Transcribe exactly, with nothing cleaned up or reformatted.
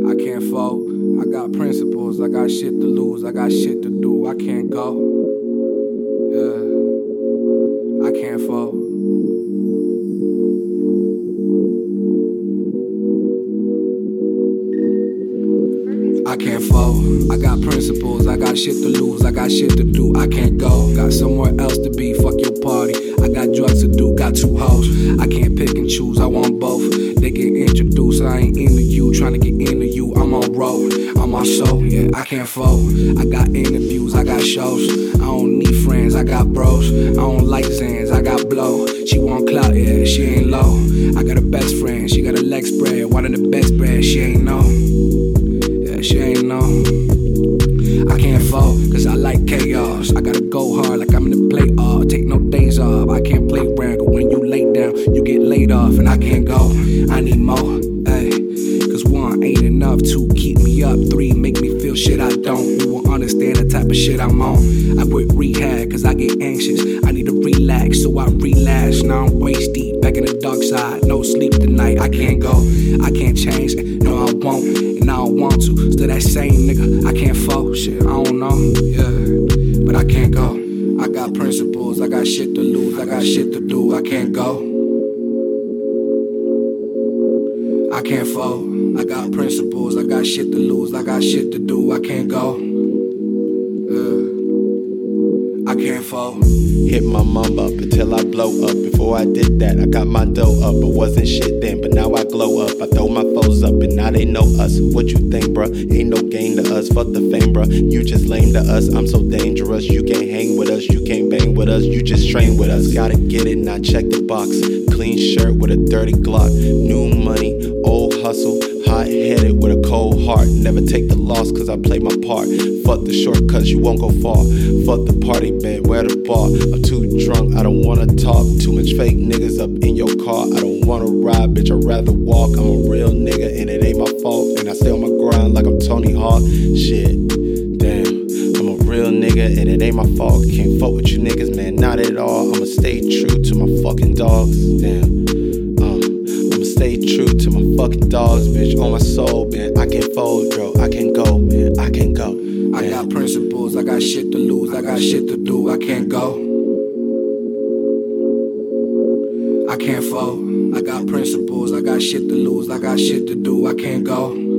I can't fold. I got principles, I got shit to lose, I got shit to do, I can't go. Yeah, I can't fold. I can't fold. I got principles, I got shit to lose, I got shit to do, I can't go. Got somewhere else to be, fuck your party. I got drugs to do, got two hoes. I can't pick and choose, I want both. They get introduced, I ain't into you, trying to get into you. I'm on road, I'm on show, yeah, I can't fold. I got interviews, I got shows. I don't need friends, I got bros. I don't like Zans, I got blow. She want clout, yeah, she ain't low. I got a best friend, she got a leg spread, one of the best bread, she ain't know. She ain't know. I can't fall, cause I like chaos. I gotta go hard like I'm in the playoff. Take no days off, I can't play around. Cause when you lay down, you get laid off. And I can't go, I need more, ayy. Cause one ain't enough, two keep me up, three make me feel shit I don't. You won't understand the type of shit I'm on. I quit rehab cause I get anxious. I need to relax, so I relax. Now I'm waist deep, back in the dark side. No sleep tonight, I can't go. I can't change, no I won't. And I don't want to, still that same nigga. I can't fall, shit, I don't know, yeah. But I can't go. I got principles, I got shit to lose, I got shit to do, I can't go. I can't fold. I got principles, I got shit to lose, I got shit to do, I can't go. Uh, I can't fold. Hit my mom up until I blow up. Before I did that, I got my dough up. But wasn't shit then, but now I glow up. I throw my foes up and now they know us. What you think, bruh? Ain't no gain to us. Fuck the fame, bruh. You just lame to us. I'm so dangerous. You can't hang with us. You can't bang with us. You just train with us. Gotta get it, now check the box. Clean shirt with a dirty Glock. New money, old hustle. Hot-headed with a cold heart. Never take the loss cause I play my part. Fuck the shortcuts, you won't go far. Fuck the party, man, where the bar? I'm too drunk, I don't wanna talk. Too much fake niggas up in your car. I don't wanna ride, bitch, I'd rather walk. I'm a real nigga and it ain't my fault. And I stay on my grind like I'm Tony Hawk. Shit, damn, I'm a real nigga and it ain't my fault. Can't fuck with you niggas, man, not at all. I'ma stay true to my fucking dogs, damn. Stay true to my fucking dogs, bitch, on my soul, man. I can't fold, bro, I can't go, man, I can't go, man. I got principles, I got shit to lose, I got shit to do, I can't go. I can't fold. I got principles, I got shit to lose, I got shit to do, I can't go.